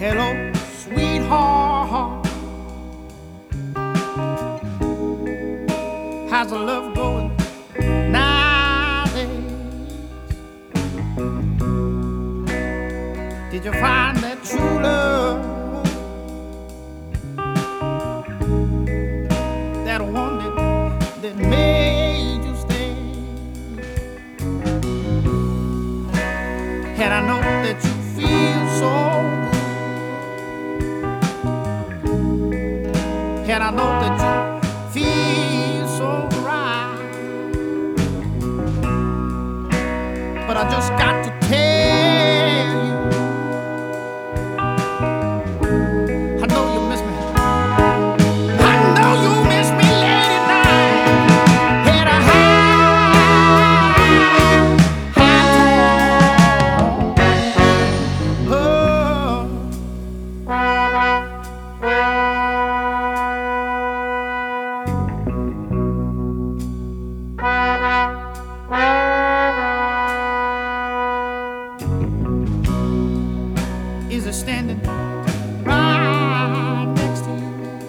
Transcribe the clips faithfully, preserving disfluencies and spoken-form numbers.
Hello, sweetheart. How's the love going nowadays? Did you find that true love? That one that, that made you stay? And I know that you feel so good, and I know that you feel so right, but I just got to tell you, I know you miss me. I know you miss me late at night. Had a high, high tone. Is it standing right next to you,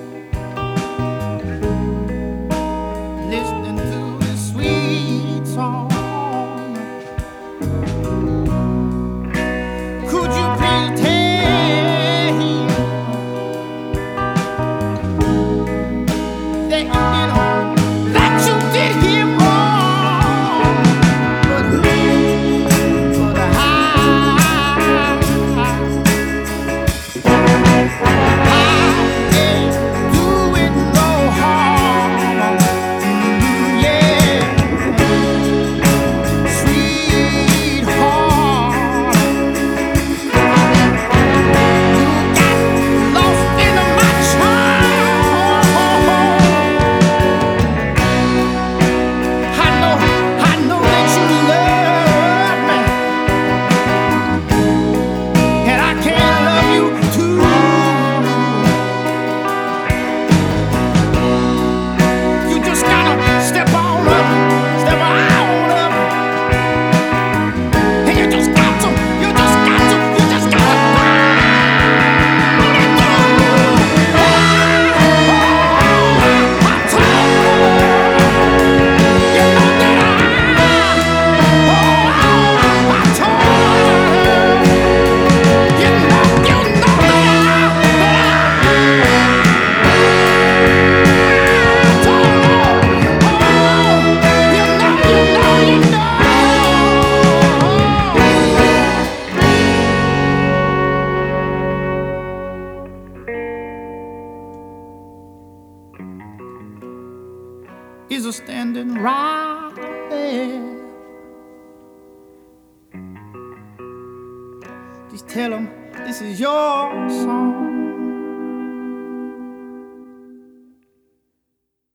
listening to this sweet song? Could you please tell him that you did all that you did him wrong? But who for the high, is a standing right there. Just tell him this is your song.